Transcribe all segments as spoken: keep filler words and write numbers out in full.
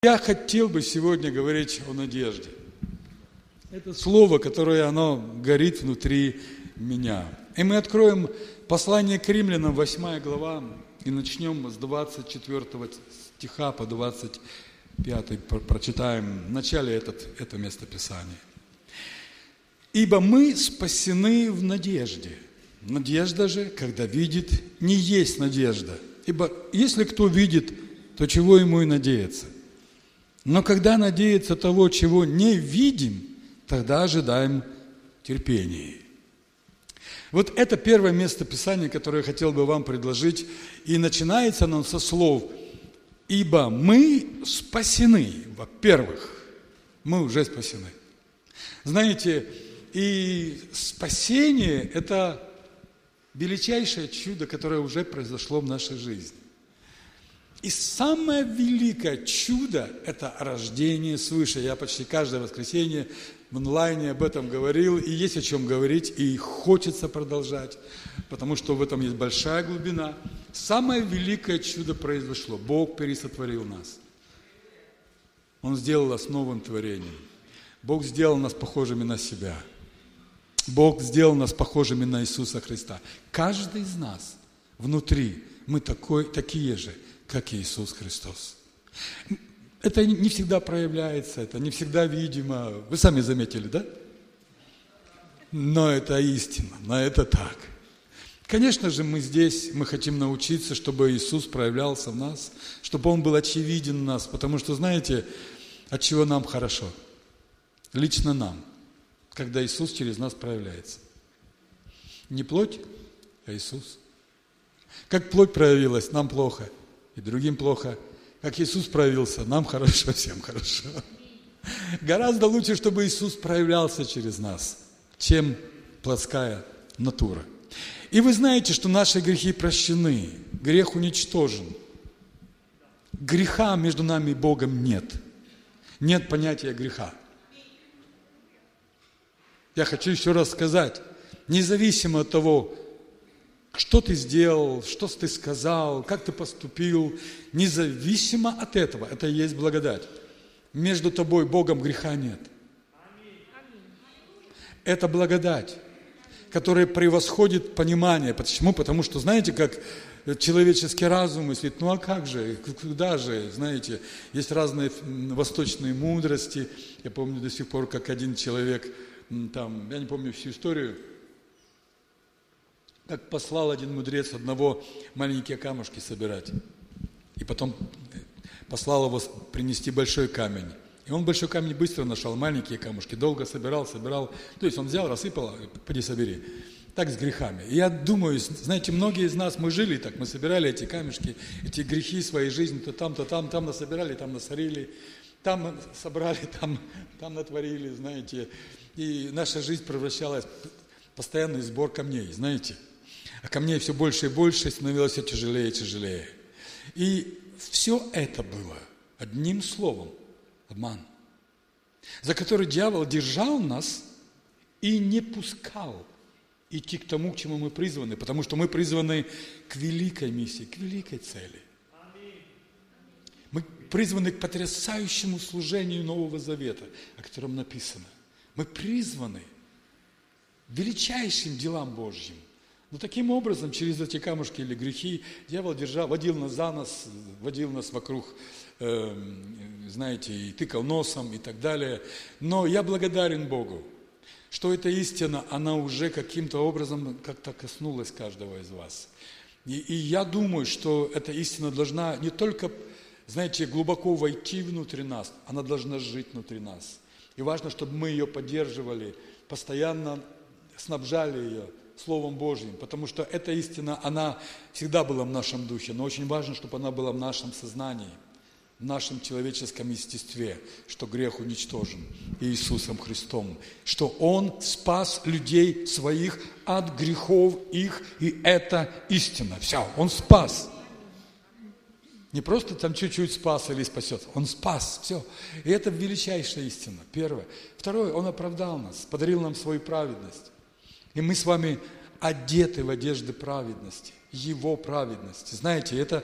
Я хотел бы сегодня говорить о надежде. Это слово, которое оно горит внутри меня. И мы откроем послание к Римлянам, восьмая глава, и начнем с двадцать четвёртого стиха по двадцать пятый, прочитаем в начале этот, это местописание. «Ибо мы спасены в надежде. Надежда же, когда видит, не есть надежда. Ибо если кто видит, то чего ему и надеяться? Но когда надеяться того, чего не видим, тогда ожидаем терпения». Вот это первое место Писания, которое я хотел бы вам предложить. И начинается оно со слов: «Ибо мы спасены». Во-первых, мы уже спасены. Знаете, и спасение – это величайшее чудо, которое уже произошло в нашей жизни. И самое великое чудо – это рождение свыше. Я почти каждое воскресенье в онлайне об этом говорил, и есть о чем говорить, и хочется продолжать, потому что в этом есть большая глубина. Самое великое чудо произошло. Бог пересотворил нас. Он сделал нас новым творением. Бог сделал нас похожими на себя. Бог сделал нас похожими на Иисуса Христа. Каждый из нас внутри, мы такой, такие же, как Иисус Христос. Это не всегда проявляется, это не всегда видимо. Вы сами заметили, да? Но это истина, но это так. Конечно же, мы здесь, мы хотим научиться, чтобы Иисус проявлялся в нас, чтобы Он был очевиден в нас, потому что, знаете, от чего нам хорошо? Лично нам, когда Иисус через нас проявляется. Не плоть, а Иисус. Как плоть проявилась, нам плохо. И другим плохо. Как Иисус проявился, нам хорошо, всем хорошо. Гораздо лучше, чтобы Иисус проявлялся через нас, чем плотская натура. И вы знаете, что наши грехи прощены, грех уничтожен. Греха между нами и Богом нет. Нет понятия греха. Я хочу еще раз сказать, независимо от того, что ты сделал, что ты сказал, как ты поступил, независимо от этого, это и есть благодать. Между тобой и Богом греха нет. Это благодать, которая превосходит понимание. Почему? Потому что, знаете, как человеческий разум мыслит, ну а как же, куда же, знаете, есть разные восточные мудрости. Я помню до сих пор, как один человек, там, я не помню всю историю, как послал один мудрец одного маленькие камушки собирать. И потом послал его принести большой камень. И он большой камень быстро нашел, маленькие камушки. Долго собирал, собирал. То есть он взял, рассыпал, поди собери. Так с грехами. И я думаю, знаете, многие из нас, мы жили так, мы собирали эти камешки, эти грехи своей жизни, то там, то там, там насобирали, там насорили, там собрали, там, там натворили, знаете. И наша жизнь превращалась в постоянный сбор камней, знаете. А камней все больше и больше, становилось все тяжелее и тяжелее. И все это было одним словом – обман, за который дьявол держал нас и не пускал идти к тому, к чему мы призваны, потому что мы призваны к великой миссии, к великой цели. Мы призваны к потрясающему служению Нового Завета, о котором написано. Мы призваны к величайшим делам Божьим. Но таким образом, через эти камушки или грехи, дьявол держал, водил нас за нос, водил нас вокруг, э, знаете, и тыкал носом и так далее. Но я благодарен Богу, что эта истина, она уже каким-то образом как-то коснулась каждого из вас. И, и я думаю, что эта истина должна не только, знаете, глубоко войти внутрь нас, она должна жить внутри нас. И важно, чтобы мы ее поддерживали, постоянно снабжали ее Словом Божьим, потому что эта истина, она всегда была в нашем духе, но очень важно, чтобы она была в нашем сознании, в нашем человеческом естестве, что грех уничтожен Иисусом Христом, что Он спас людей своих от грехов их, и это истина. Все, Он спас. Не просто там чуть-чуть спас или спасет, Он спас, все. И это величайшая истина, первое. Второе, Он оправдал нас, подарил нам свою праведность. И мы с вами одеты в одежды праведности, Его праведности. Знаете, это,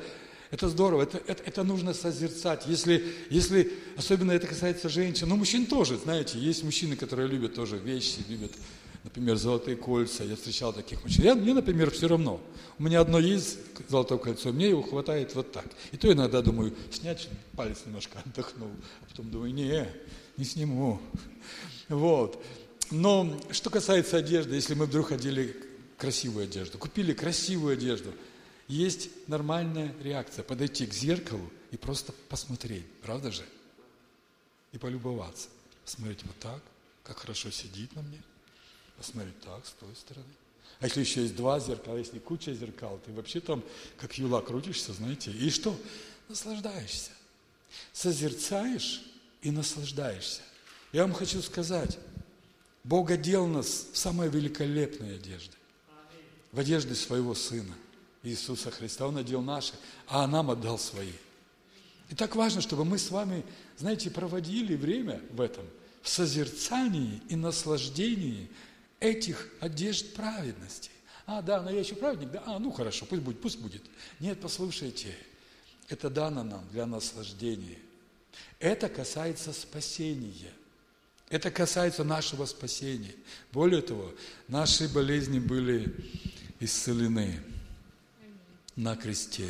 Это здорово, это, это, это нужно созерцать. Если, если, особенно это касается женщин, но мужчин тоже, знаете, есть мужчины, которые любят тоже вещи, любят, например, золотые кольца. Я встречал таких мужчин. Я, мне, например, все равно. У меня одно есть золотое кольцо, мне его хватает вот так. И то иногда думаю, снять палец немножко отдохнул, а потом думаю, не, не сниму. Вот. Но что касается одежды, если мы вдруг одели красивую одежду, купили красивую одежду, есть нормальная реакция – подойти к зеркалу и просто посмотреть, правда же? И полюбоваться. Посмотреть вот так, как хорошо сидит на мне. Посмотреть так, с той стороны. А если еще есть два зеркала, если куча зеркал, ты вообще там как юла крутишься, знаете. И что? Наслаждаешься. Созерцаешь и наслаждаешься. Я вам хочу сказать, Бог одел нас в самые великолепные одежды. В одежды своего Сына. Иисуса Христа. Он одел наши, а нам отдал свои. И так важно, чтобы мы с вами, знаете, проводили время в этом, в созерцании и наслаждении этих одежд праведности. А, да, но я еще праведник, да, а, ну хорошо, пусть будет, пусть будет. Нет, послушайте, это дано нам для наслаждения. Это касается спасения. Это касается нашего спасения. Более того, наши болезни были исцелены на кресте.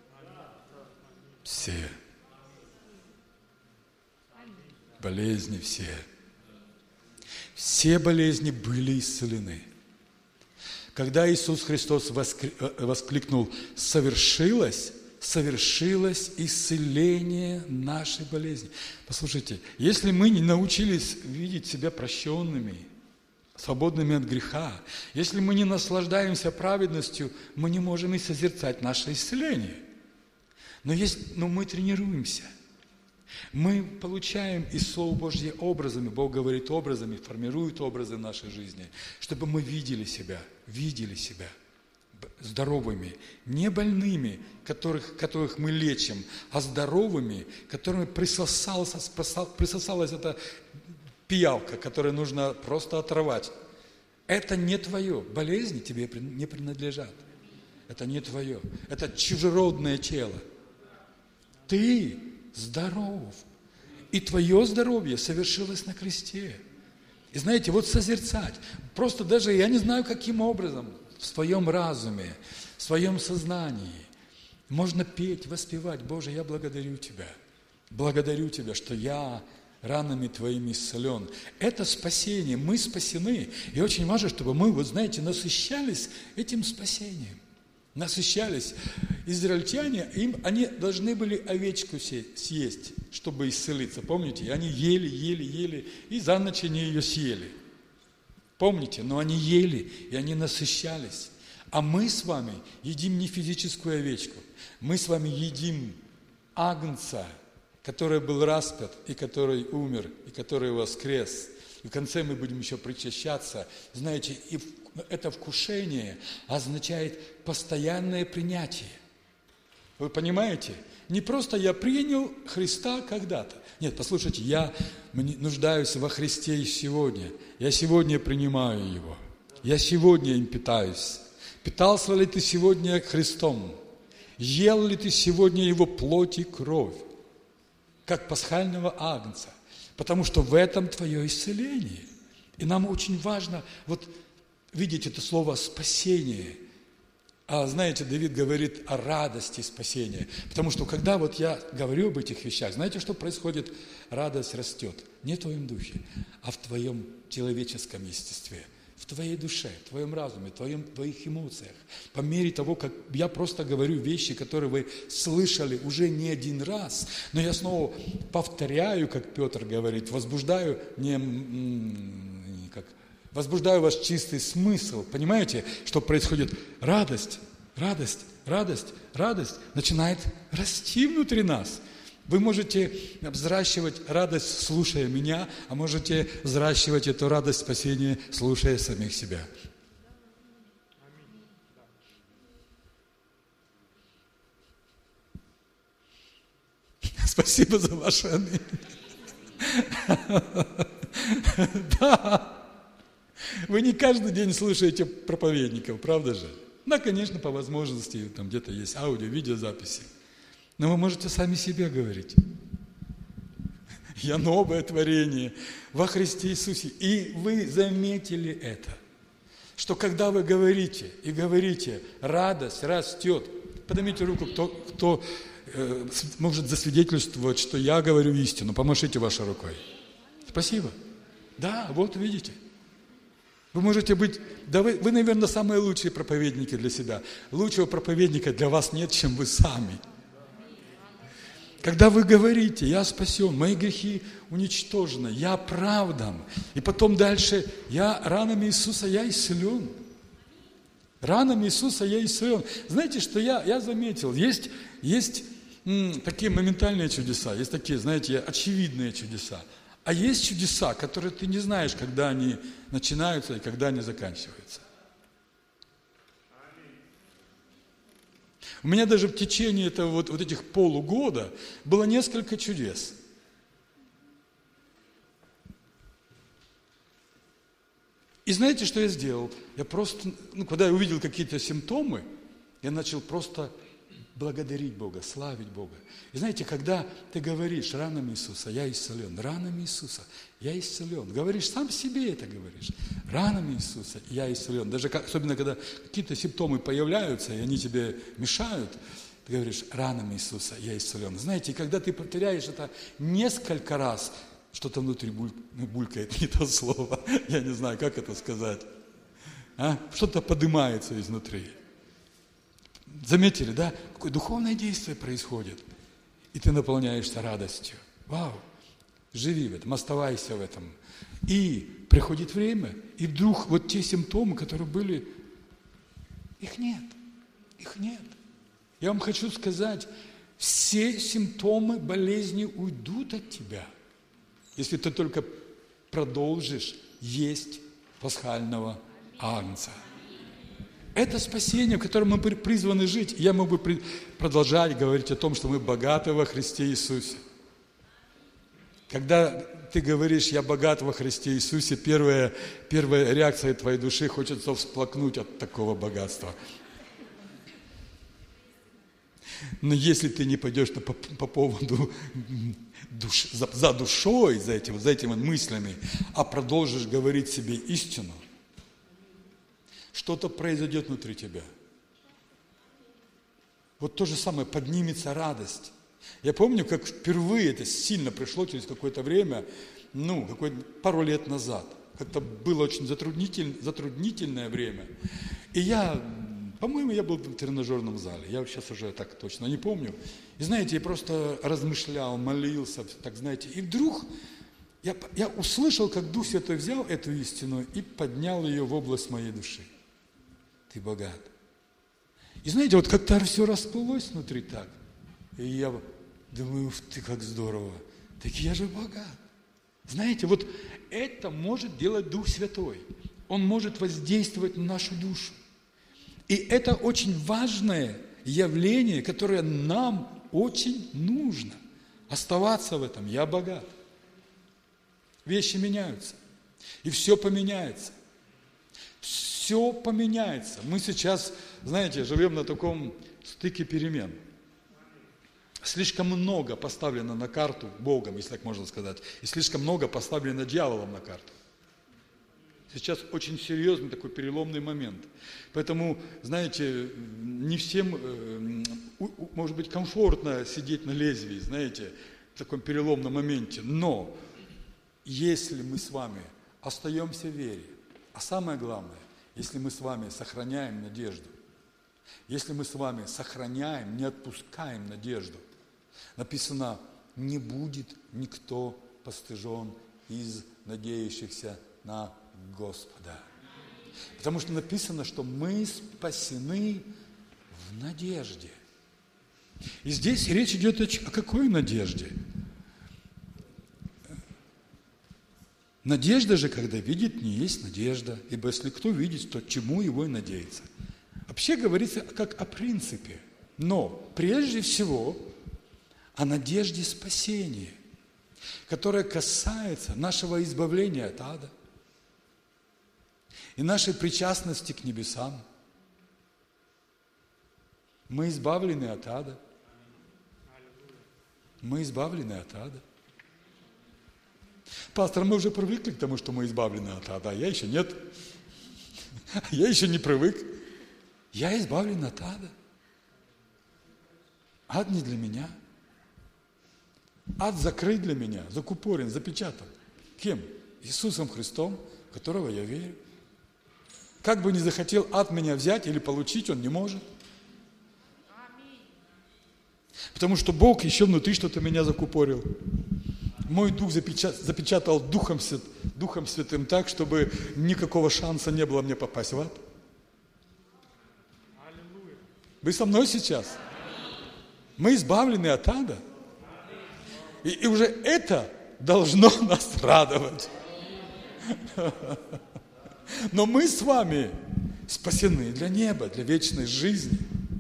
Все. Болезни все. Все болезни были исцелены. Когда Иисус Христос воскликнул «совершилось», совершилось исцеление нашей болезни. Послушайте, если мы не научились видеть себя прощенными, свободными от греха, если мы не наслаждаемся праведностью, мы не можем и созерцать наше исцеление. Но, есть, но мы тренируемся. Мы получаем из Слова Божьего образами, Бог говорит образами, формирует образы в нашей жизни, чтобы мы видели себя, видели себя здоровыми, не больными, которых, которых мы лечим, а здоровыми, которыми присосалась, присосалась эта пиявка, которую нужно просто оторвать. Это не твое. Болезни тебе не принадлежат. Это не твое. Это чужеродное тело. Ты здоров. И твое здоровье совершилось на кресте. И знаете, вот созерцать. Просто даже, я не знаю, каким образом, в своем разуме, в своем сознании можно петь, воспевать. Боже, я благодарю Тебя. Благодарю Тебя, что я ранами Твоими исцелен. Это спасение. Мы спасены. И очень важно, чтобы мы, вот знаете, насыщались этим спасением. Насыщались. Израильтяне, им, они должны были овечку съесть, чтобы исцелиться. Помните? И они ели, ели, ели, и за ночь они ее съели. Помните? Но они ели, и они насыщались. А мы с вами едим не физическую овечку. Мы с вами едим агнца, который был распят, и который умер, и который воскрес. И в конце мы будем еще причащаться. Знаете, и это вкушение означает постоянное принятие. Вы понимаете? Не просто я принял Христа когда-то. Нет, послушайте, я нуждаюсь во Христе и сегодня. Я сегодня принимаю Его. Я сегодня им питаюсь. Питался ли ты сегодня Христом? Ел ли ты сегодня Его плоть и кровь? Как пасхального агнца. Потому что в этом твое исцеление. И нам очень важно вот видеть это слово «спасение». А знаете, Давид говорит о радости спасения. Потому что когда вот я говорю об этих вещах, знаете, что происходит? Радость растет. Не в твоем духе, а в твоем человеческом естестве. В твоей душе, в твоем разуме, в твоем, в твоих эмоциях. По мере того, как я просто говорю вещи, которые вы слышали уже не один раз, но я снова повторяю, как Петр говорит, возбуждаю не... как возбуждаю ваш чистый смысл. Понимаете, что происходит? Радость, радость, радость, радость начинает расти внутри нас. Вы можете взращивать радость, слушая меня, а можете взращивать эту радость спасения, слушая самих себя. Спасибо за ваше аминь. Да. Вы не каждый день слушаете проповедников, правда же? Да, конечно, по возможности, там где-то есть аудио, видеозаписи. Но вы можете сами себе говорить. Я новое творение во Христе Иисусе. И вы заметили это, что когда вы говорите и говорите, радость растет. Поднимите руку, кто, кто э, может засвидетельствовать, что я говорю истину. Помашите вашей рукой. Спасибо. Да, вот видите. Вы можете быть, да вы, вы, наверное, самые лучшие проповедники для себя. Лучшего проповедника для вас нет, чем вы сами. Когда вы говорите, я спасен, мои грехи уничтожены, я оправдан. И потом дальше, я ранами Иисуса, я исцелен. Ранами Иисуса я исцелен. Знаете, что я, я заметил, есть, есть м, такие моментальные чудеса, есть такие, знаете, очевидные чудеса. А есть чудеса, которые ты не знаешь, когда они начинаются и когда они заканчиваются. У меня даже в течение этого, вот, вот этих полугода было несколько чудес. И знаете, что я сделал? Я просто, ну, когда я увидел какие-то симптомы, я начал просто благодарить Бога, славить Бога. И знаете, когда ты говоришь ранами Иисуса, я исцелен, ранами Иисуса, я исцелен. Говоришь, сам себе это говоришь. Ранами Иисуса я исцелен. Даже особенно, когда какие-то симптомы появляются, и они тебе мешают, ты говоришь, ранами Иисуса я исцелен. Знаете, когда ты повторяешь это несколько раз, что-то внутри буль, булькает, не то слово, я не знаю, как это сказать. А? Что-то поднимается изнутри. Заметили, да? Какое духовное действие происходит. И ты наполняешься радостью. Вау! Живи в этом, оставайся в этом. И приходит время, и вдруг вот те симптомы, которые были, их нет. Их нет. Я вам хочу сказать, все симптомы болезни уйдут от тебя, если ты только продолжишь есть пасхального агнца. Это спасение, в котором мы призваны жить. Я мог бы продолжать говорить о том, что мы богаты во Христе Иисусе. Когда ты говоришь, я богат во Христе Иисусе, первая, первая реакция твоей души, хочется всплакнуть от такого богатства. Но если ты не пойдешь по, по поводу душ, за, за душой, за этим, за этими мыслями, а продолжишь говорить себе истину, что-то произойдет внутри тебя. Вот то же самое, поднимется радость. Я помню, как впервые это сильно пришло через какое-то время, ну, какое-то, пару лет назад. Как-то было очень затруднитель, затруднительное время. И я, по-моему, я был в тренажерном зале. Я сейчас уже так точно не помню. И знаете, я просто размышлял, молился, так знаете. И вдруг я, я услышал, как Дух Святой взял эту истину и поднял ее в область моей души. Ты богат. И знаете, вот как-то все расплылось внутри так. И я думаю, ух ты, как здорово. Так я же богат. Знаете, вот это может делать Дух Святой. Он может воздействовать на нашу душу. И это очень важное явление, которое нам очень нужно. Оставаться в этом. Я богат. Вещи меняются. И все поменяется. Все поменяется. Мы сейчас, знаете, живем на таком стыке перемен. Слишком много поставлено на карту Богом, если так можно сказать, и слишком много поставлено дьяволом на карту. Сейчас очень серьезный такой переломный момент. Поэтому, знаете, не всем, может быть, комфортно сидеть на лезвии, знаете, в таком переломном моменте. Но если мы с вами остаемся в вере, а самое главное, если мы с вами сохраняем надежду, если мы с вами сохраняем, не отпускаем надежду, написано, не будет никто постыжен из надеющихся на Господа. Потому что написано, что мы спасены в надежде. И здесь речь идет о какой надежде? Надежда же, когда видит, не есть надежда. Ибо если кто видит, то чему его и надеется. Вообще говорится как о принципе. Но прежде всего о надежде спасения, которая касается нашего избавления от ада и нашей причастности к небесам. Мы избавлены от ада. Мы избавлены от ада. Пастор, мы уже привыкли к тому, что мы избавлены от ада, а я еще нет. Я еще не привык. Я избавлен от ада. Ад не для меня. Ад закрыт для меня, закупорен, запечатан. Кем? Иисусом Христом, в которого я верю. Как бы ни захотел ад меня взять или получить, он не может. Потому что Бог еще внутри что-то меня закупорил. Мой дух запечатал Духом, Духом Святым так, чтобы никакого шанса не было мне попасть в ад. Вы со мной сейчас? Мы избавлены от ада. И, и уже это должно нас радовать. Но мы с вами спасены для неба, для вечной жизни.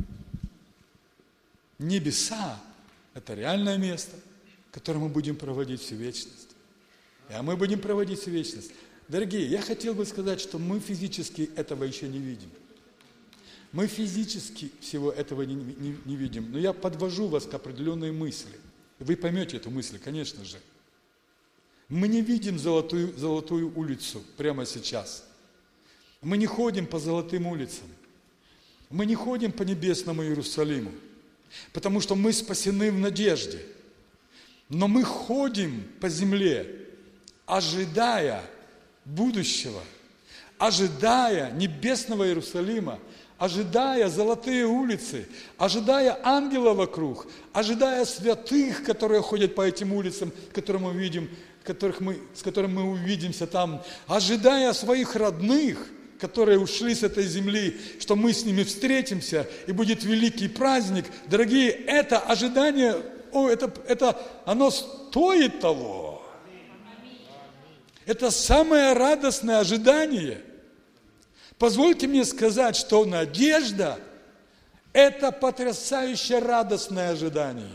Небеса – это реальное место, в котором мы будем проводить всю вечность. А мы будем проводить всю вечность. Дорогие, я хотел бы сказать, что мы физически этого еще не видим. Мы физически всего этого не, не, не видим. Но я подвожу вас к определенной мысли. Вы поймете эту мысль, конечно же. Мы не видим золотую, золотую улицу прямо сейчас. Мы не ходим по золотым улицам. Мы не ходим по небесному Иерусалиму. Потому что мы спасены в надежде. Но мы ходим по земле, ожидая будущего, ожидая небесного Иерусалима, ожидая золотые улицы, ожидая ангела вокруг, ожидая святых, которые ходят по этим улицам, которые мы видим, которых мы, с которыми мы увидимся там, ожидая своих родных, которые ушли с этой земли, что мы с ними встретимся, и будет великий праздник. Дорогие, это ожидание, о, это, это, оно стоит того. Это самое радостное ожидание. Позвольте мне сказать, что надежда – это потрясающе радостное ожидание.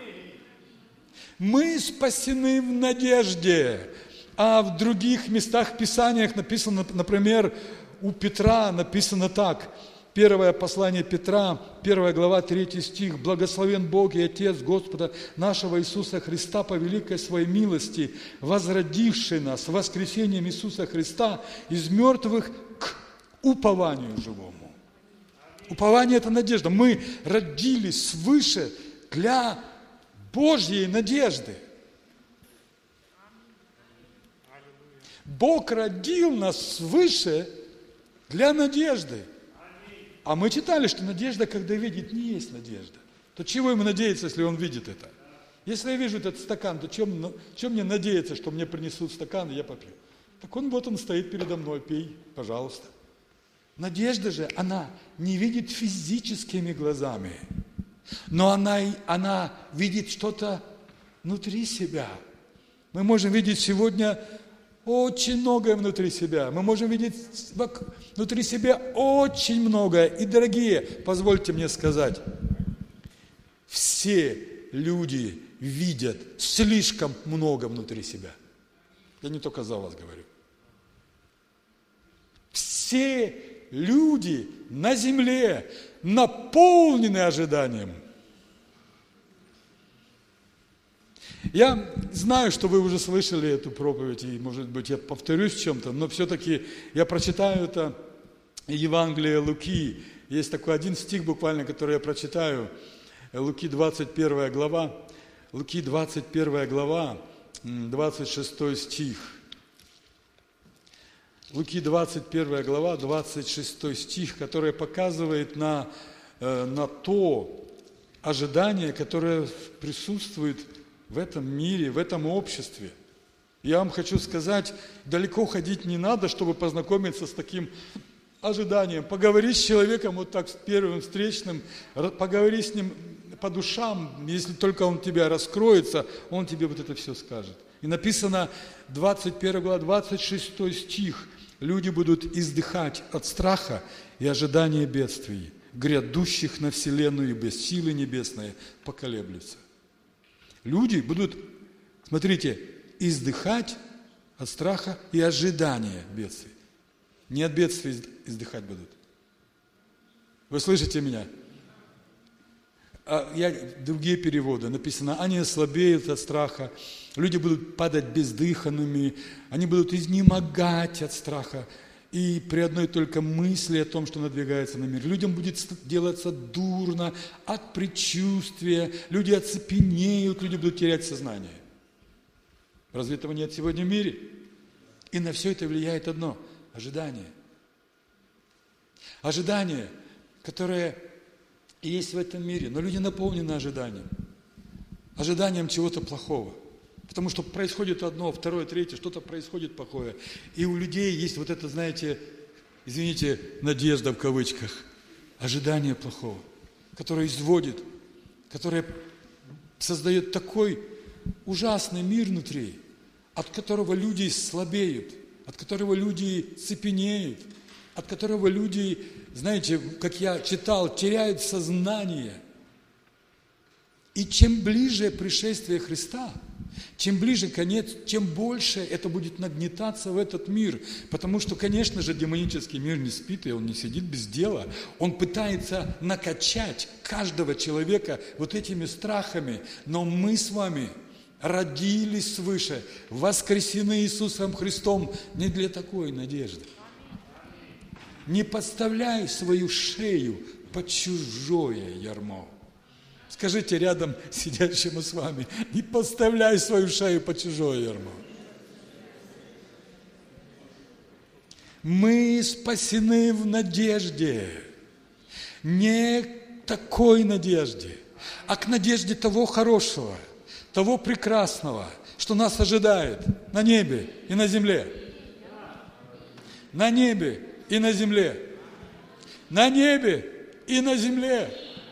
Мы спасены в надежде. А в других местах Писаниях написано, например, у Петра написано так. Первое послание Петра, первая глава, третий стих. «Благословен Бог и Отец Господа нашего Иисуса Христа по великой своей милости, возродивший нас воскресением Иисуса Христа из мертвых к упованию живому». Упование – это надежда. Мы родились свыше для Божьей надежды. Бог родил нас свыше для надежды. А мы читали, что надежда, когда видит, не есть надежда. То чего ему надеяться, если он видит это? Если я вижу этот стакан, то чем, чем мне надеяться, что мне принесут стакан, и я попью? Так он вот он стоит передо мной, пей, пожалуйста. Надежда же, она не видит физическими глазами, но она, она видит что-то внутри себя. Мы можем видеть сегодня очень многое внутри себя. Мы можем видеть внутри себя очень многое. И, дорогие, позвольте мне сказать, все люди видят слишком много внутри себя. Я не только за вас говорю. Все люди на земле наполнены ожиданием. Я знаю, что вы уже слышали эту проповедь, и, может быть, я повторюсь в чем-то, но все-таки я прочитаю это Евангелие Луки. Есть такой один стих буквально, который я прочитаю. Луки двадцать первая глава. Луки двадцать первая глава, двадцать шестой стих. Луки двадцать первая глава, двадцать шестой стих, который показывает на, на то ожидание, которое присутствует в этом мире, в этом обществе. Я вам хочу сказать, далеко ходить не надо, чтобы познакомиться с таким ожиданием. Поговори с человеком вот так, с первым встречным, поговори с ним по душам, если только он тебя раскроется, он тебе вот это все скажет. И написано, двадцать первая глава, двадцать шестой стих, люди будут издыхать от страха и ожидания бедствий, грядущих на вселенную, без силы небесной поколеблются. Люди будут, смотрите, издыхать от страха и ожидания бедствий. Не от бедствий издыхать будут. Вы слышите меня? а я, другие переводы написано, они ослабеют от страха, люди будут падать бездыханными, они будут изнемогать от страха. И при одной только мысли о том, что надвигается на мир, людям будет делаться дурно от предчувствия, люди оцепенеют, люди будут терять сознание. Разве этого нет сегодня в мире? И на все это влияет одно – ожидание. Ожидание, которое есть в этом мире, но люди наполнены ожиданием. Ожиданием чего-то плохого. Потому что происходит одно, второе, третье, что-то происходит плохое. И у людей есть вот это, знаете, извините, надежда в кавычках, ожидание плохого, которое изводит, которое создает такой ужасный мир внутри, от которого люди слабеют, от которого люди цепенеют, от которого люди, знаете, как я читал, теряют сознание. И чем ближе пришествие Христа, чем ближе конец, тем больше это будет нагнетаться в этот мир. Потому что, конечно же, демонический мир не спит, и он не сидит без дела. Он пытается накачать каждого человека вот этими страхами. Но мы с вами родились свыше, воскресены Иисусом Христом не для такой надежды. Не подставляй свою шею под чужое ярмо. Скажите рядом сидящему с вами, не подставляй свою шею под чужое ярмо. Мы спасены в надежде. Не такой надежде, а к надежде того хорошего, того прекрасного, что нас ожидает на небе и на земле. На небе и на земле. На небе и на земле.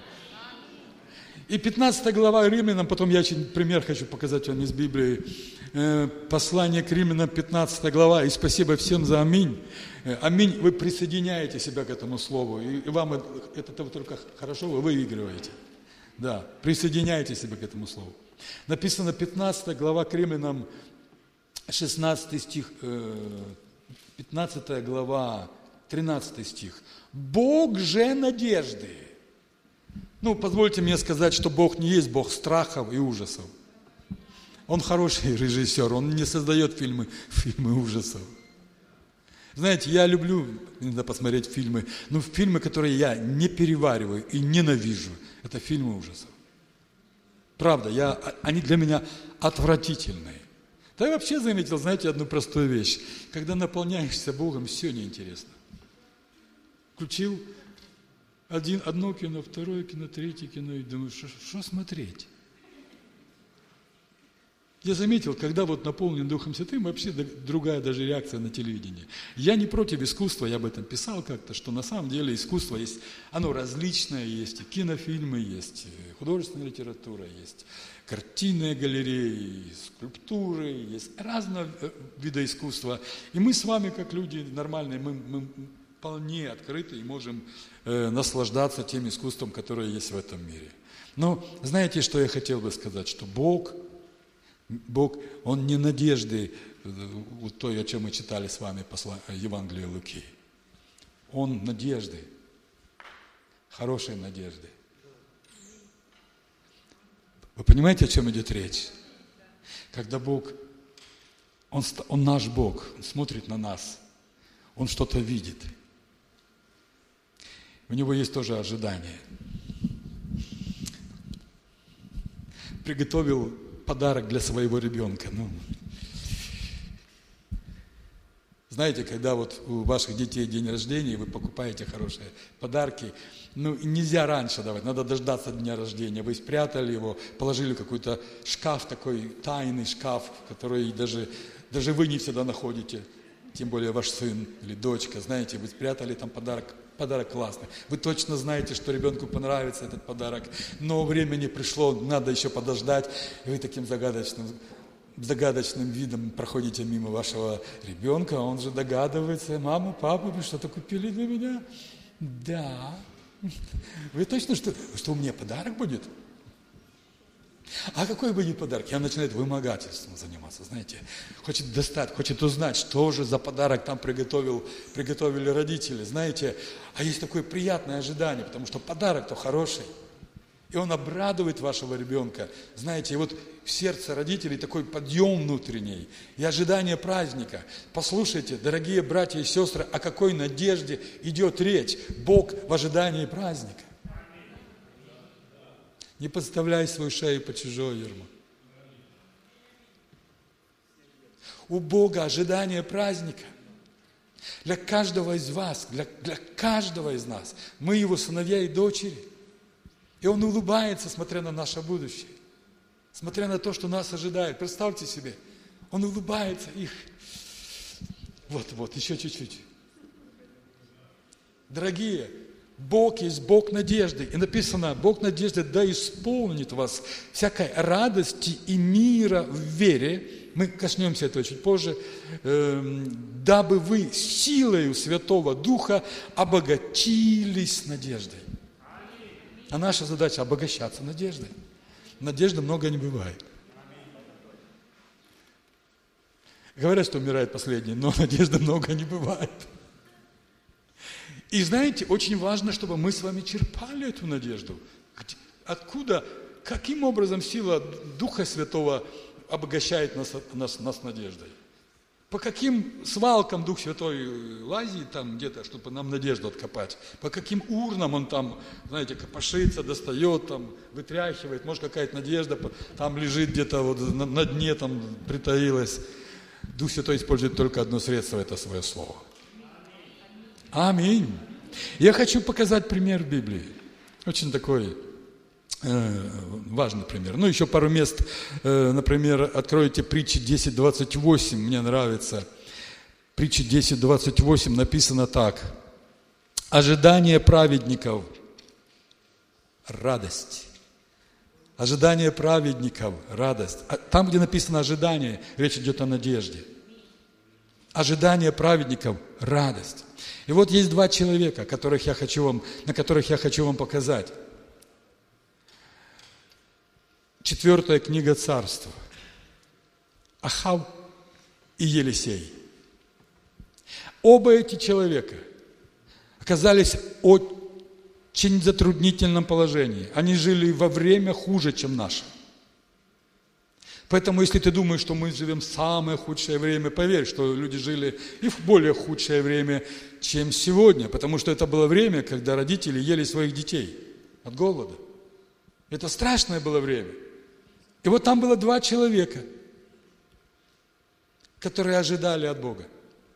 И пятнадцатая глава Римлянам, потом я один пример хочу показать вам из Библии. Послание к Римлянам, пятнадцатая глава. И спасибо всем за аминь. Аминь. Вы присоединяете себя к этому слову. И вам это, это только хорошо, вы выигрываете. Да, присоединяйте себя к этому слову. Написано пятнадцатая глава к Римлянам, шестнадцатый стих, пятнадцатая глава, тринадцатый стих. Бог же надежды. Ну, позвольте мне сказать, что Бог не есть Бог страхов и ужасов. Он хороший режиссер, Он не создает фильмы, фильмы ужасов. Знаете, я люблю иногда посмотреть фильмы, но фильмы, которые я не перевариваю и ненавижу, это фильмы ужасов. Правда, я, они для меня отвратительные. Да я вообще заметил, знаете, одну простую вещь. Когда наполняешься Богом, все неинтересно. Включил один, одно кино, второе кино, третье кино, и думаю, что смотреть? Я заметил, когда вот наполнен Духом Святым, вообще другая даже реакция на телевидение. Я не против искусства, я об этом писал как-то, что на самом деле искусство есть, оно различное, есть и кинофильмы, есть и художественная литература, есть картинные галереи, скульптуры, есть разного вида искусства. И мы с вами, как люди нормальные, мы, мы вполне открыты и можем э, наслаждаться тем искусством, которое есть в этом мире. Но знаете, что я хотел бы сказать? Что Бог, Бог, Он не надежды, вот то, о чем мы читали с вами Евангелие Луки. Он надежды, хорошей надежды. Вы понимаете, о чем идет речь? Когда Бог, Он, Он наш Бог, Он смотрит на нас, Он что-то видит. У Него есть тоже ожидание. Приготовил подарок для своего ребенка. Ну, знаете, когда вот у ваших детей день рождения, вы покупаете хорошие подарки, ну, нельзя раньше давать, надо дождаться дня рождения. Вы спрятали его, положили в какой-то шкаф, такой тайный шкаф, который даже, даже вы не всегда находите, тем более ваш сын или дочка, знаете, вы спрятали там подарок, подарок классный. Вы точно знаете, что ребенку понравится этот подарок, но время не пришло, надо еще подождать, и вы таким загадочным, загадочным видом проходите мимо вашего ребенка, он же догадывается: мама, папа, вы что-то купили для меня? Да. Вы точно, что, что у меня подарок будет? А какой будет подарок? Я начинаю вымогательством заниматься, знаете. Хочет достать, хочет узнать, что же за подарок там приготовил, приготовили родители, знаете. А есть такое приятное ожидание, потому что подарок-то хороший. И И он обрадует вашего ребенка. Знаете, и вот в сердце родителей такой подъем внутренний и ожидание праздника. Послушайте, дорогие братья и сестры, о какой надежде идет речь. Бог в ожидании праздника. Не подставляй свою шею по чужой ярму. У Бога ожидание праздника. Для каждого из вас, для, для каждого из нас. Мы Его сыновья и дочери. И Он улыбается, смотря на наше будущее. Смотря на то, что нас ожидает. Представьте себе, Он улыбается их. Вот, вот, еще чуть-чуть. Дорогие, Бог есть Бог надежды. И написано, Бог надежды да исполнит вас всякой радости и мира в вере. Мы коснемся этого чуть позже. Дабы вы силою Святого Духа обогатились надеждой. А наша задача обогащаться надеждой. Надежды много не бывает. Говорят, что умирает последний, но надежды много не бывает. И знаете, очень важно, чтобы мы с вами черпали эту надежду. Откуда, каким образом сила Духа Святого обогащает нас, нас, нас надеждой? По каким свалкам Дух Святой лазит там где-то, чтобы нам надежду откопать? По каким урнам Он там, знаете, копошится, достает, там, вытряхивает? Может, какая-то надежда там лежит где-то вот на, на дне, там притаилась. Дух Святой использует только одно средство, это свое слово. Аминь. Я хочу показать пример в Библии. Очень такой э, важный пример. Ну, еще пару мест. Э, например, откройте притчи десять двадцать восемь. Мне нравится. Притчи десять двадцать восемь написано так. Ожидание праведников – радость. Ожидание праведников – радость. Там, где написано ожидание, речь идет о надежде. Ожидание праведников – радость. И вот есть два человека, которых я хочу вам, на которых я хочу вам показать. Четвертая книга Царства. Ахав и Елисей. Оба эти человека оказались в очень затруднительном положении. Они жили во время хуже, чем наше. Поэтому, если ты думаешь, что мы живем в самое худшее время, поверь, что люди жили и в более худшее время, чем сегодня. Потому что это было время, когда родители ели своих детей от голода. Это страшное было время. И вот там было два человека, которые ожидали от Бога.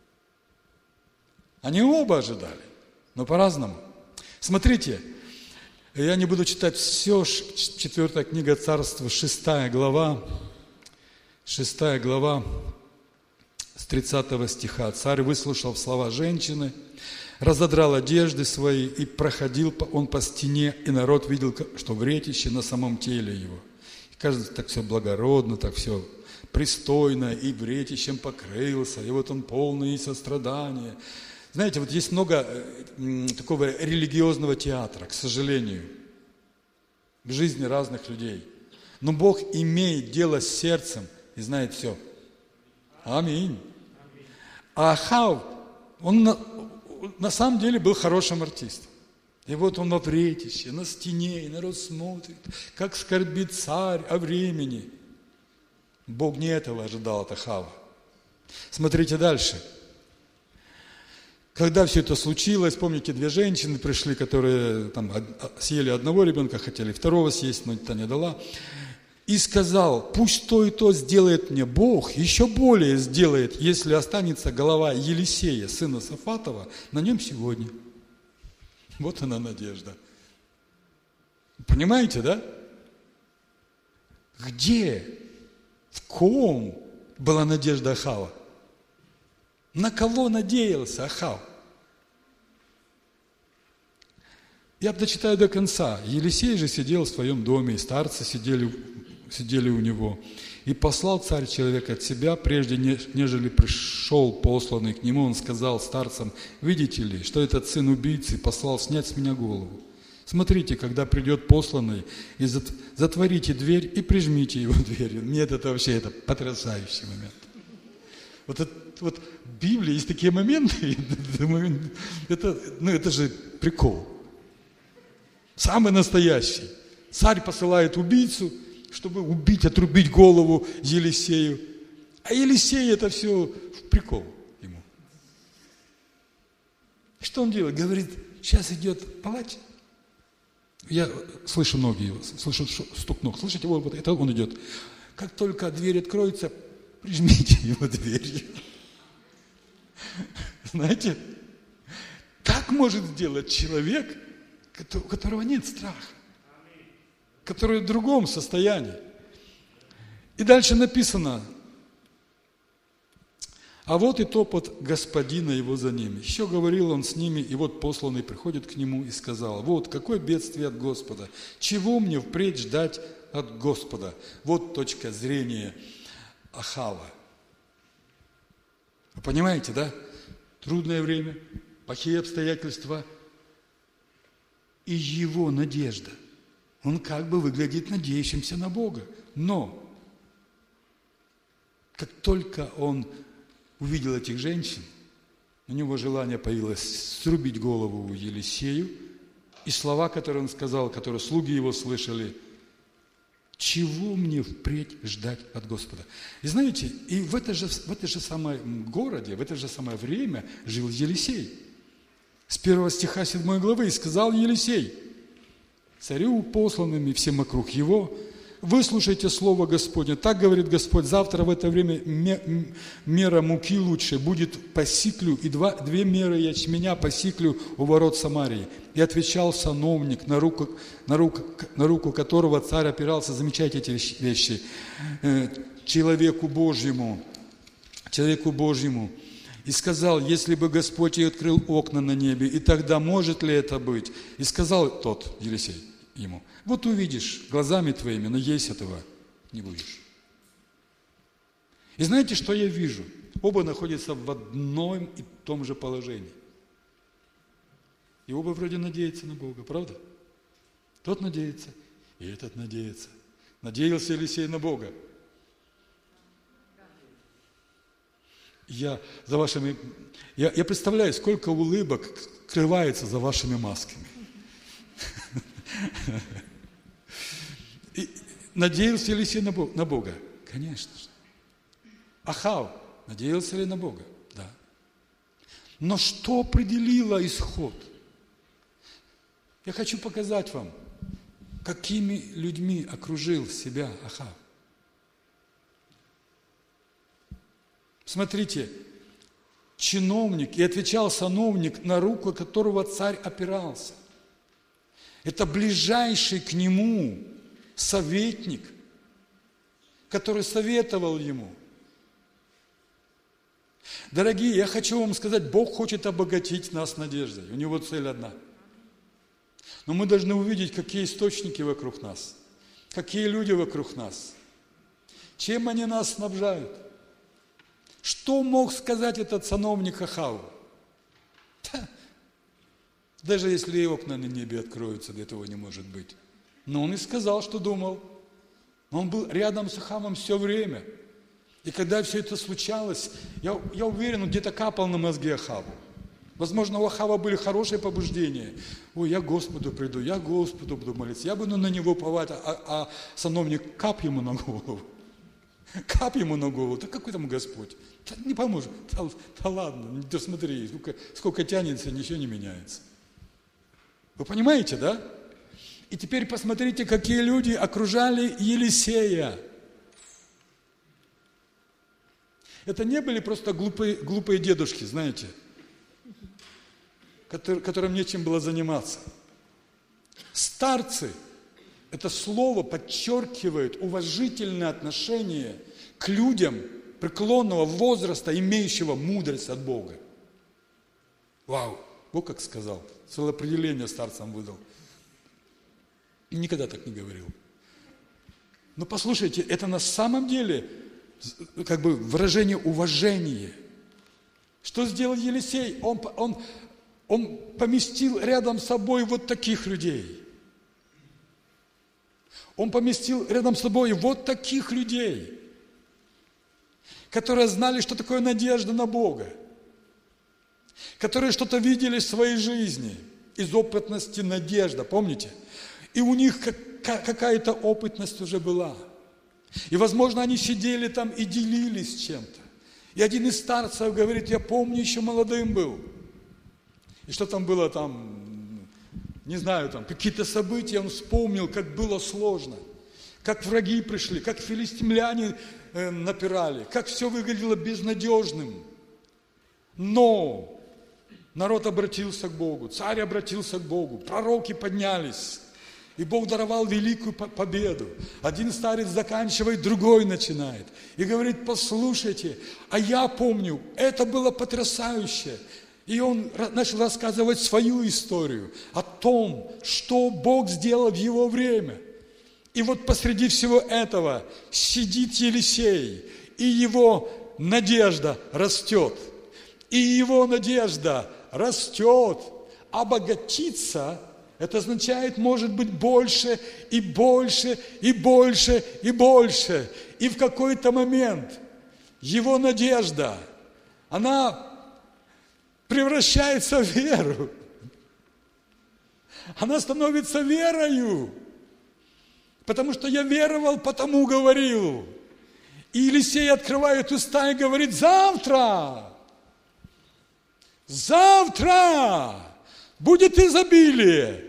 Они оба ожидали, но по-разному. Смотрите, я не буду читать все, четвертая книга Царства, шестая глава, шестая глава, с тридцатого стиха. Царь выслушал слова женщины, разодрал одежды свои, и проходил он по стене, и народ видел, что вретище на самом теле его. И кажется, так все благородно, так все пристойно, и вретищем покрылся, и вот он полный сострадания. Знаете, вот есть много такого религиозного театра, к сожалению, в жизни разных людей. Но Бог имеет дело с сердцем и знает все. Аминь. А Ахав, он на, на самом деле был хорошим артистом. И вот он во вретище, на стене, и народ смотрит, как скорбит царь о времени. Бог не этого ожидал от Ахава. Смотрите дальше. Когда все это случилось, помните, две женщины пришли, которые там съели одного ребенка, хотели второго съесть, но та не дала. И сказал, пусть то и то сделает мне Бог, еще более сделает, если останется голова Елисея, сына Сафатова, на нем сегодня. Вот она надежда. Понимаете, да? Где, в ком была надежда Ахава? На кого надеялся Ахав? Я дочитаю до конца. Елисей же сидел в своем доме, и старцы сидели, сидели у него. И послал царь человека от себя, прежде нежели пришел посланный к нему, он сказал старцам, видите ли, что этот сын убийцы послал снять с меня голову. Смотрите, когда придет посланный, и затворите дверь и прижмите его дверью. Нет, это вообще это потрясающий момент. Вот, это, вот в Библии есть такие моменты, это, ну, это же прикол. Самый настоящий. Царь посылает убийцу, чтобы убить, отрубить голову Елисею. А Елисей это все в прикол ему. Что он делает? Говорит, сейчас идет палач. Я слышу ноги его, слышу стук ног. Слышите, вот это он идет. Как только дверь откроется, прижмите его дверью. Знаете, так может сделать человек, у которого нет страха, который в другом состоянии. И дальше написано, а вот и топот господина его за ними. Еще говорил он с ними, и вот посланный приходит к нему и сказал, вот какое бедствие от Господа, чего мне впредь ждать от Господа? Вот точка зрения Ахава. Вы понимаете, да? Трудное время, плохие обстоятельства и его надежда. Он как бы выглядит надеющимся на Бога. Но как только он увидел этих женщин, у него желание появилось срубить голову Елисею, и слова, которые он сказал, которые слуги его слышали, чего мне впредь ждать от Господа? И знаете, и в это же, в это же самом городе, в это же самое время жил Елисей. С первого стиха седьмой главы, и сказал Елисей царю посланным и всем вокруг его, выслушайте слово Господне. Так говорит Господь, завтра в это время мера муки лучше будет по сиклю, и два, две меры ячменя по сиклю у ворот Самарии. И отвечал сановник, на руку, на руку, на руку которого царь опирался, замечайте эти вещи, человеку Божьему, человеку Божьему, и сказал, если бы Господь и открыл окна на небе, и тогда может ли это быть? И сказал тот, Елисей, ему, вот увидишь глазами твоими, но есть этого не будешь. И знаете, что я вижу? Оба находятся в одном и том же положении. И оба вроде надеются на Бога, правда? Тот надеется, и этот надеется. Надеялся Елисей на Бога. Я за вашими, я, я представляю, сколько улыбок скрывается за вашими масками. И надеялся Елисей на Бога? На Бога? Конечно же. Ахав надеялся ли на Бога? Да. Но что определило исход? Я хочу показать вам, какими людьми окружил себя Ахав. Смотрите, чиновник, и отвечал сановник, на руку которого царь опирался. Это ближайший к нему советник, который советовал ему. Дорогие, я хочу вам сказать, Бог хочет обогатить нас надеждой. У Него цель одна. Но мы должны увидеть, какие источники вокруг нас, какие люди вокруг нас, чем они нас снабжают. Что мог сказать этот сановник Ахаву? Да. Даже если окна на небе откроются, до этого не может быть. Но он и сказал, что думал. Он был рядом с Ахавом все время. И когда все это случалось, я, я уверен, он где-то капал на мозги Ахаву. Возможно, у Ахава были хорошие побуждения. Ой, я к Господу приду, я к Господу буду молиться. Я буду на него уповать, а, а сановник кап ему на голову. Кап ему на голову. Да какой там Господь? Да не поможет. Да, да ладно, да смотри, сколько, сколько тянется, ничего не меняется. Вы понимаете, да? И теперь посмотрите, какие люди окружали Елисея. Это не были просто глупые, глупые дедушки, знаете, которые, которым нечем было заниматься. Старцы, это слово подчеркивает уважительное отношение к людям преклонного возраста, имеющего мудрость от Бога. Вау! Бог как сказал, целое определение старцам выдал. И никогда так не говорил. Но послушайте, это на самом деле как бы выражение уважения. Что сделал Елисей? Он, он, он поместил рядом с собой вот таких людей. Он поместил рядом с собой вот таких людей, которые знали, что такое надежда на Бога, которые что-то видели в своей жизни из опытности надежда, помните? И у них как какая-то опытность уже была. И, возможно, они сидели там и делились чем-то. И один из старцев говорит: я помню, еще молодым был. И что там было там, не знаю, там какие-то события, он вспомнил, как было сложно. Как враги пришли, как филистимляне э, напирали, как все выглядело безнадежным. Но народ обратился к Богу, царь обратился к Богу, пророки поднялись. И Бог даровал великую победу. Один старец заканчивает, другой начинает. И говорит: послушайте, а я помню, это было потрясающе. И он начал рассказывать свою историю о том, что Бог сделал в его время. И вот посреди всего этого сидит Елисей, и его надежда растет. И его надежда растет. Обогатиться — это означает, может быть, больше и больше и больше и больше. И в какой-то момент его надежда, она превращается в веру. Она становится верою. Потому что я веровал, потому говорил. И Елисей открывает уста и говорит: завтра, завтра будет изобилие.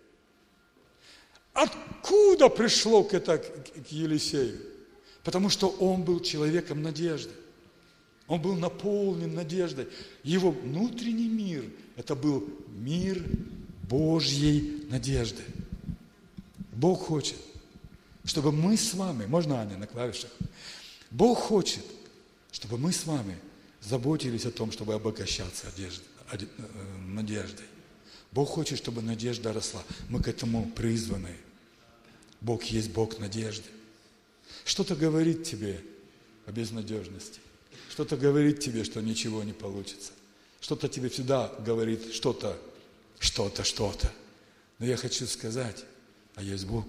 Откуда пришло это к Елисею? Потому что он был человеком надежды. Он был наполнен надеждой. Его внутренний мир – это был мир Божьей надежды. Бог хочет, чтобы мы с вами, можно, Аня, на клавишах? Бог хочет, чтобы мы с вами заботились о том, чтобы обогащаться надеждой. Бог хочет, чтобы надежда росла. Мы к этому призваны. Бог есть Бог надежды. Что-то говорит тебе о безнадежности. Что-то говорит тебе, что ничего не получится. Что-то тебе всегда говорит что-то, что-то, что-то. Но я хочу сказать, а есть Бог.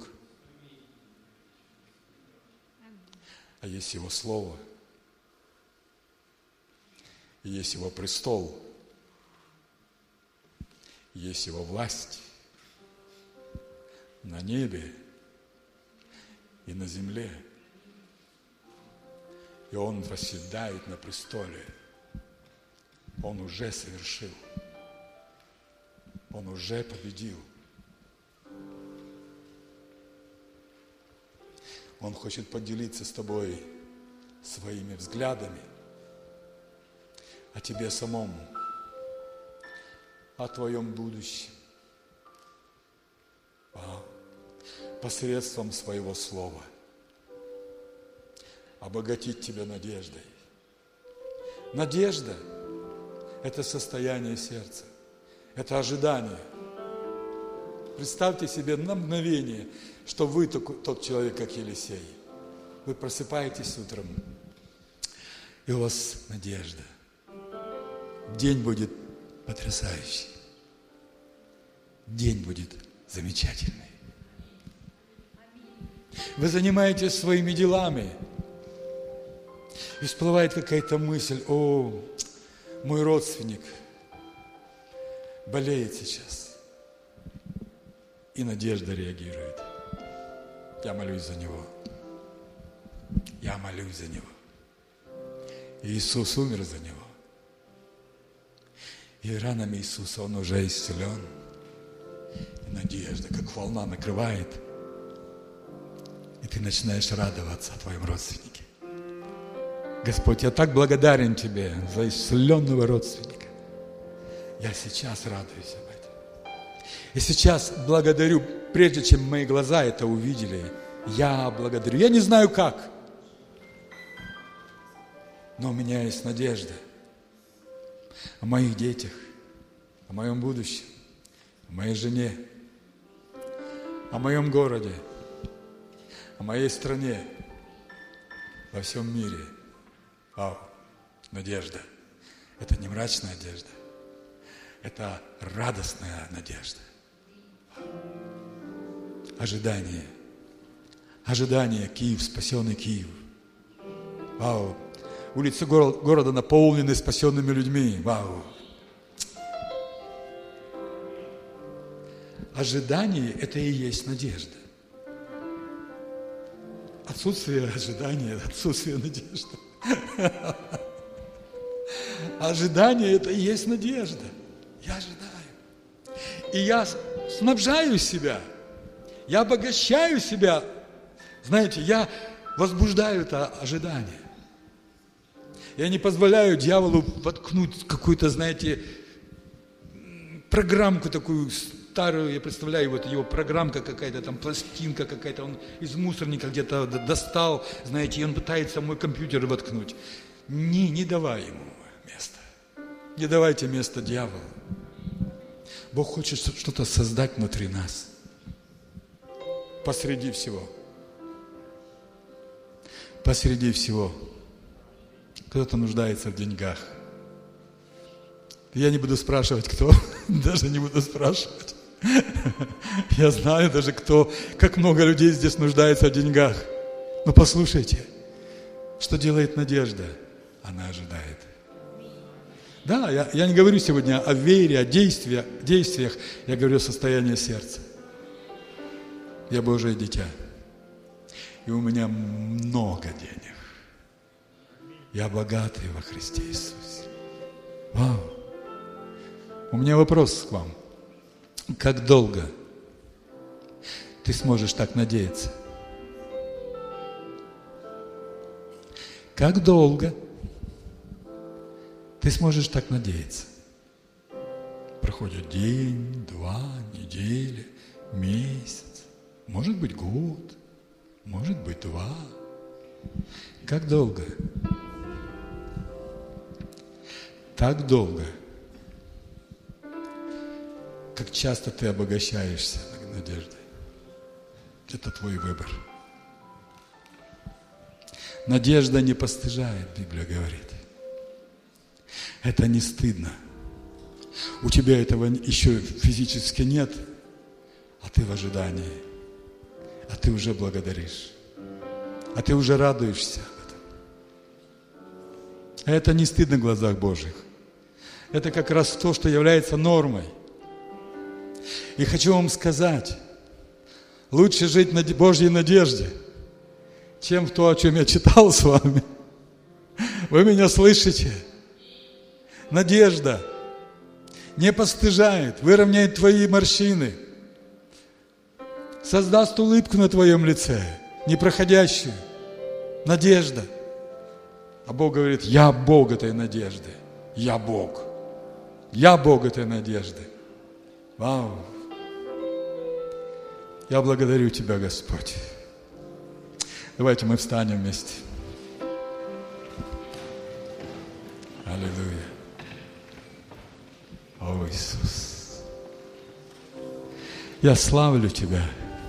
А есть Его Слово. И есть Его престол. Есть Его власть на небе и на земле. И Он восседает на престоле. Он уже совершил. Он уже победил. Он хочет поделиться с тобой своими взглядами о тебе самом, о твоем будущем, посредством своего слова. Обогатить тебя надеждой. Надежда – это состояние сердца, это ожидание. Представьте себе на мгновение, что вы тот человек, как Елисей. Вы просыпаетесь утром, и у вас надежда. День будет потрясающий. День будет замечательный. Вы занимаетесь своими делами, и всплывает какая-то мысль: о, мой родственник болеет сейчас. И надежда реагирует. Я молюсь за него. Я молюсь за него. Иисус умер за него. И ранами Иисуса он уже исцелен. И надежда, как волна, накрывает. И ты начинаешь радоваться о твоем родственнике. Господь, я так благодарен Тебе за исцеленного родственника. Я сейчас радуюсь об этом. И сейчас благодарю, прежде чем мои глаза это увидели, я благодарю. Я не знаю как, но у меня есть надежда о моих детях, о моем будущем, о моей жене, о моем городе, о моей стране, во всем мире. Вау, надежда. Это не мрачная надежда. Это радостная надежда. Ожидание. Ожидание. Киев, спасенный Киев. Вау. Улицы города наполнены спасенными людьми. Вау. Ожидание – это и есть надежда. отсутствие ожидания, отсутствие надежды. Ожидание – это и есть надежда. Я ожидаю. И я снабжаю себя, я обогащаю себя. Знаете, я возбуждаю это ожидание. Я не позволяю дьяволу воткнуть какую-то, знаете, программку такую старую, я представляю, вот его программка какая-то, там пластинка какая-то, он из мусорника где-то достал, знаете, и он пытается в мой компьютер воткнуть. Не, не давай ему места. Не давайте место дьяволу. Бог хочет что-то создать внутри нас. Посреди всего. Посреди всего. Кто-то нуждается в деньгах. Я не буду спрашивать, кто. Даже не буду спрашивать. Я знаю даже, кто, как много людей здесь нуждается в деньгах. Но послушайте, что делает надежда? Она ожидает. Да, я, я не говорю сегодня о вере, о действиях, действиях. Я говорю о состоянии сердца. Я Божие дитя. И у меня много денег. Я богатый во Христе Иисусе. Вау! У меня вопрос к вам. Как долго ты сможешь так надеяться? Как долго ты сможешь так надеяться? Проходит день, два, неделя, месяц, может быть год, может быть два. Как долго? Так долго, как часто ты обогащаешься надеждой. Это твой выбор. Надежда не постыжает, Библия говорит. Это не стыдно. У тебя этого еще физически нет, а ты в ожидании. А ты уже благодаришь. А ты уже радуешься об этом. А это не стыдно в глазах Божьих. Это как раз то, что является нормой. И хочу вам сказать, лучше жить на Божьей надежде, чем в то, о чем я читал с вами. Вы меня слышите? Надежда не постыжает, выровняет твои морщины, создаст улыбку на твоем лице, непроходящую. Надежда. А Бог говорит, я Бог этой надежды. Я Бог. Я Бог этой надежды. Вау! Я благодарю Тебя, Господь. Давайте мы встанем вместе. Аллилуйя. О, Иисус. Я славлю Тебя.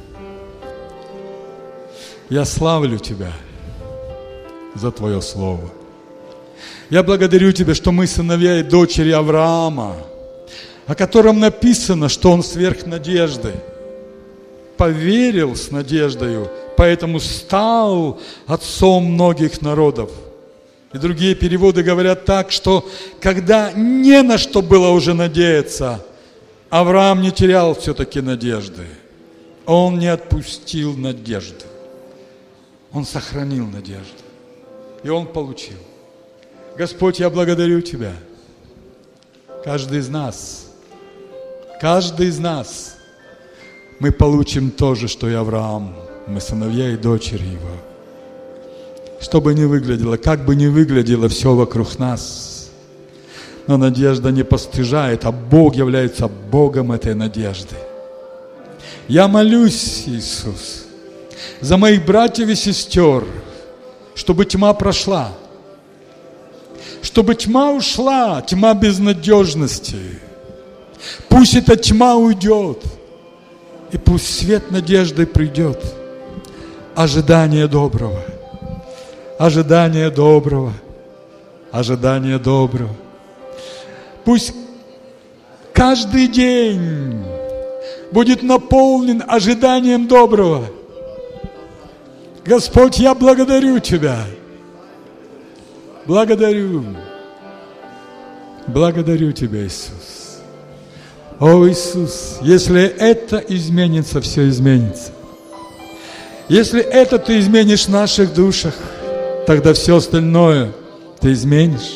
Я славлю Тебя за Твое Слово. Я благодарю Тебя, что мы сыновья и дочери Авраама, о котором написано, что он сверх надежды. Поверил с надеждою, поэтому стал отцом многих народов. И другие переводы говорят так, что когда не на что было уже надеяться, Авраам не терял все-таки надежды. Он не отпустил надежды. Он сохранил надежду. И он получил. Господь, я благодарю Тебя. Каждый из нас, каждый из нас, мы получим то же, что и Авраам. Мы сыновья и дочери его. Что бы ни выглядело, как бы ни выглядело все вокруг нас, но надежда не постыжает, а Бог является Богом этой надежды. Я молюсь, Иисус, за моих братьев и сестер, чтобы тьма прошла, чтобы тьма ушла, тьма безнадежности. Пусть эта тьма уйдет, и пусть свет надежды придет. Ожидание доброго, ожидание доброго, ожидание доброго. Пусть каждый день будет наполнен ожиданием доброго. Господь, я благодарю Тебя. Благодарю. Благодарю Тебя, Иисус. О, Иисус, если это изменится, все изменится. Если это ты изменишь в наших душах, тогда все остальное ты изменишь.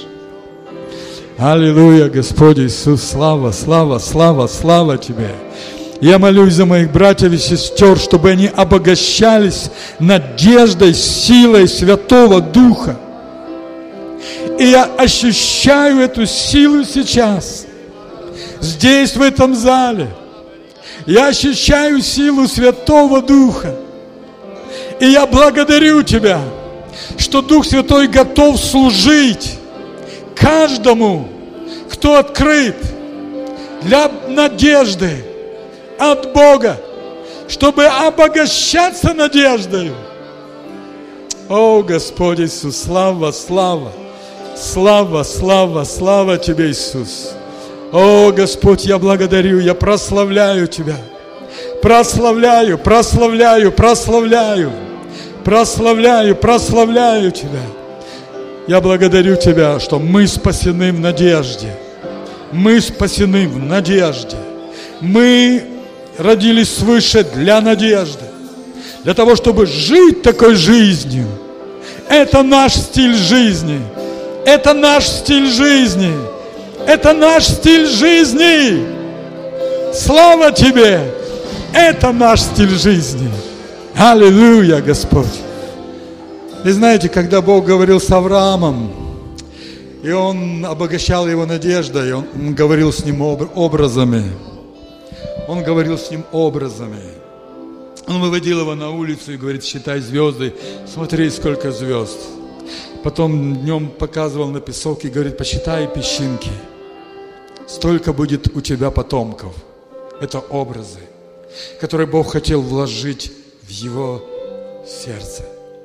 Аллилуйя, Господь Иисус, слава, слава, слава, слава Тебе. Я молюсь за моих братьев и сестер, чтобы они обогащались надеждой, силой Святого Духа. И я ощущаю эту силу сейчас, здесь, в этом зале. Я ощущаю силу Святого Духа. И я благодарю Тебя, что Дух Святой готов служить каждому, кто открыт для надежды от Бога, чтобы обогащаться надеждой. О, Господь Иисус, слава, слава, слава, слава, слава Тебе, Иисус. О, Господь, я благодарю, я прославляю Тебя. Прославляю, прославляю, прославляю, прославляю, прославляю Тебя. Я благодарю Тебя, что мы спасены в надежде. Мы спасены в надежде. Мы родились свыше для надежды. Для того, чтобы жить такой жизнью. Это наш стиль жизни. Это наш стиль жизни. Это наш стиль жизни. Слава Тебе! Это наш стиль жизни. Аллилуйя, Господь. И знаете, когда Бог говорил с Авраамом, и Он обогащал его надеждой, Он, он говорил с ним об, образами. Он говорил с ним образами. Он выводил его на улицу и говорит: считай звезды, смотри, сколько звезд. Потом днем показывал на песок и говорит: посчитай песчинки. Столько будет у тебя потомков. Это образы, которые Бог хотел вложить в его сердце.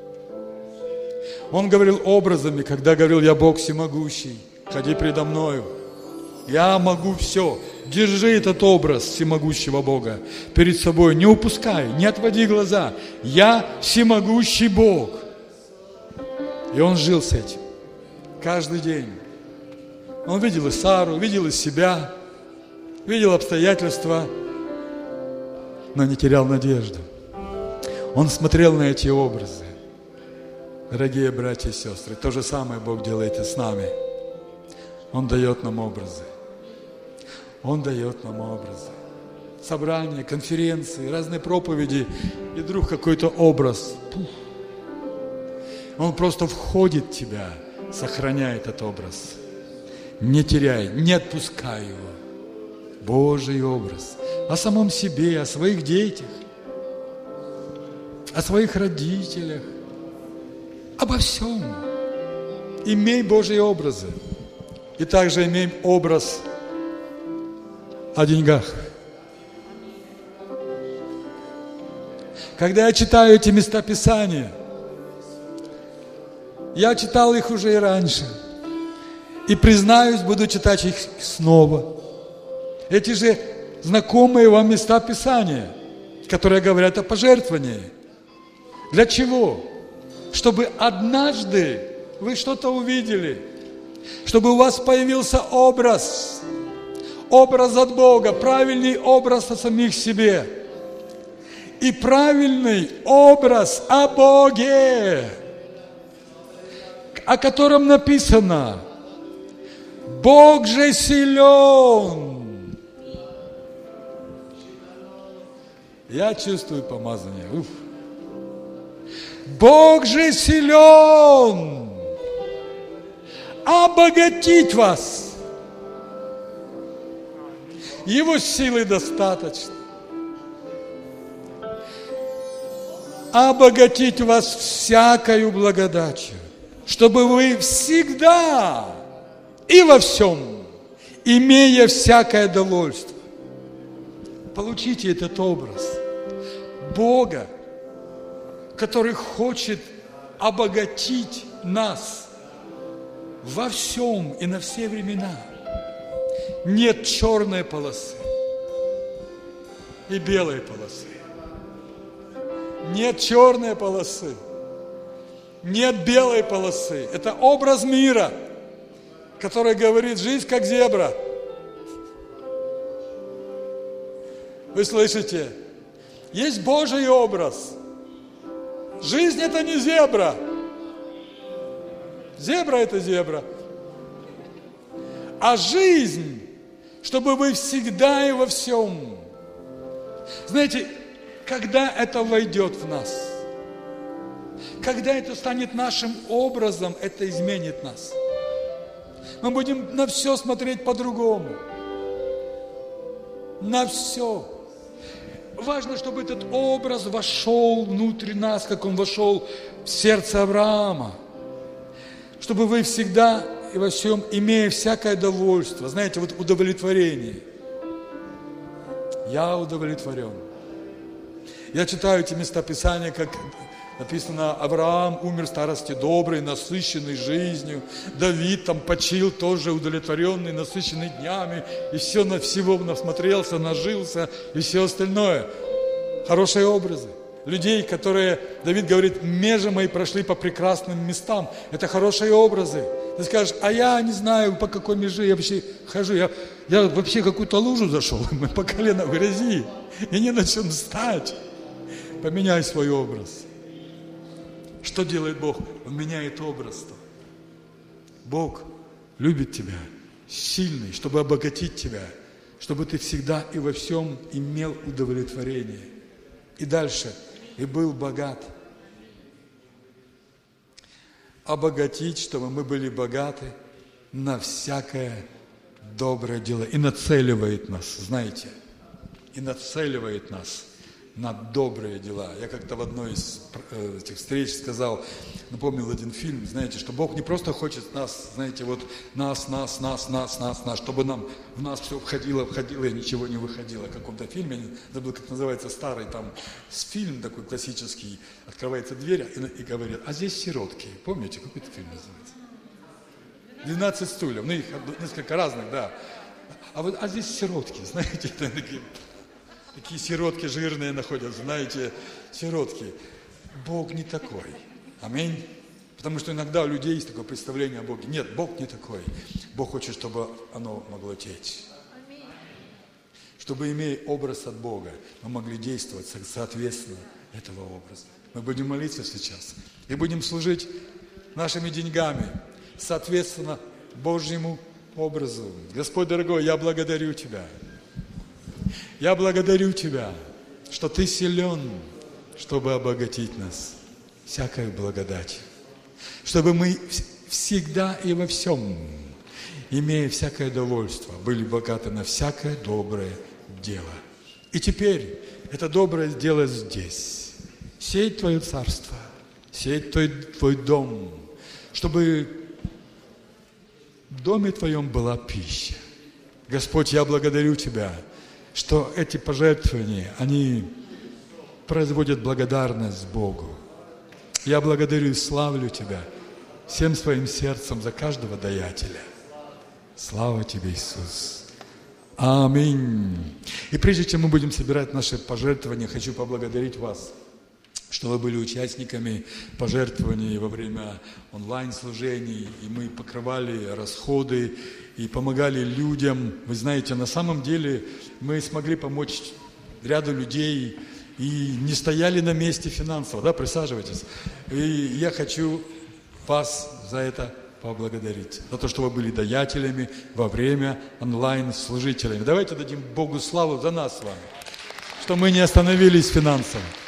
Он говорил образами, когда говорил: я Бог всемогущий, ходи предо мною. Я могу все. Держи этот образ всемогущего Бога перед собой. Не упускай, не отводи глаза. Я всемогущий Бог. И он жил с этим каждый день. Он видел и Сару, видел и себя, видел обстоятельства, но не терял надежду. Он смотрел на эти образы. Дорогие братья и сестры, то же самое Бог делает и с нами. Он дает нам образы. Он дает нам образы. Собрания, конференции, разные проповеди, и вдруг какой-то образ. Пух. Он просто входит в тебя, сохраняй этот образ. Не теряй, не отпускай его. Божий образ. О самом себе, о своих детях, о своих родителях, обо всем. Имей Божьи образы. И также имей образ о деньгах. Когда я читаю эти места Писания, я читал их уже и раньше. И, признаюсь, буду читать их снова. Эти же знакомые вам места Писания, которые говорят о пожертвовании. Для чего? Чтобы однажды вы что-то увидели. Чтобы у вас появился образ. Образ от Бога. Правильный образ о самих себе. И правильный образ о Боге, о котором написано: Бог же силен. Я чувствую помазание. Уф. Бог же силен обогатить вас. Его силы достаточно. Обогатить вас всякою благодатью, чтобы вы всегда и во всем, имея всякое довольство. Получите этот образ Бога, который хочет обогатить нас во всем и на все времена. Нет черной полосы и белой полосы. Нет черной полосы, нет белой полосы. Это образ мира, который говорит: жизнь как зебра. Вы слышите? Есть Божий образ. Жизнь – это не зебра. Зебра – это зебра. А жизнь, чтобы вы всегда и во всем. Знаете, когда это войдет в нас, когда это станет нашим образом, это изменит нас. Мы будем на все смотреть по-другому. На все. Важно, чтобы этот образ вошел внутрь нас, как он вошел в сердце Авраама. Чтобы вы всегда и во всем, имея всякое довольство, знаете, вот удовлетворение. Я удовлетворен. Я читаю эти места Писания, как написано, Авраам умер в старости добрый, насыщенный жизнью. Давид там почил тоже удовлетворенный, насыщенный днями. И все на всего насмотрелся, нажился и все остальное. Хорошие образы. Людей, которые, Давид говорит, межи мои прошли по прекрасным местам. Это хорошие образы. Ты скажешь, а я не знаю, по какой меже я вообще хожу. Я, я вообще какую-то лужу зашел, мы по колено в грязи. И не на чем встать. Поменяй свой образ. Что делает Бог? Он меняет образ-то. Бог любит тебя, сильный, чтобы обогатить тебя, чтобы ты всегда и во всем имел удовлетворение. И дальше, и был богат. Обогатить, чтобы мы были богаты на всякое доброе дело. И нацеливает нас, знаете, и нацеливает нас на добрые дела. Я как-то в одной из этих встреч сказал, напомнил один фильм, знаете, что Бог не просто хочет нас, знаете, вот нас, нас, нас, нас, нас, нас, чтобы нам в нас все входило, входило и ничего не выходило. В каком-то фильме, я забыл, как называется, старый там фильм такой классический, открывается дверь и, и говорит, а здесь сиротки. Помните, какой-то фильм называется? «двенадцать стульев». Ну, их несколько разных, да. А вот, а здесь сиротки, знаете, такие... Такие сиротки жирные находятся, знаете, сиротки. Бог не такой. Аминь. Потому что иногда у людей есть такое представление о Боге. Нет, Бог не такой. Бог хочет, чтобы оно могло течь. Чтобы, имея образ от Бога, мы могли действовать соответственно этого образа. Мы будем молиться сейчас и будем служить нашими деньгами соответственно Божьему образу. Господь дорогой, я благодарю Тебя. Я благодарю Тебя, что Ты силен, чтобы обогатить нас всякой благодатью. Чтобы мы всегда и во всем, имея всякое довольство, были богаты на всякое доброе дело. И теперь это доброе дело здесь. Сеять Твое царство, сеять Твой, твой дом, чтобы в доме Твоем была пища. Господь, я благодарю Тебя, что эти пожертвования, они производят благодарность Богу. Я благодарю и славлю Тебя всем своим сердцем за каждого даятеля. Слава Тебе, Иисус. Аминь. И прежде чем мы будем собирать наши пожертвования, хочу поблагодарить вас, что вы были участниками пожертвований во время онлайн-служений, и мы покрывали расходы и помогали людям. Вы знаете, на самом деле мы смогли помочь ряду людей и не стояли на месте финансово. Да, присаживайтесь. И я хочу вас за это поблагодарить, за то, что вы были даятелями во время онлайн-служителями. Давайте дадим Богу славу за нас с вами, что мы не остановились финансово.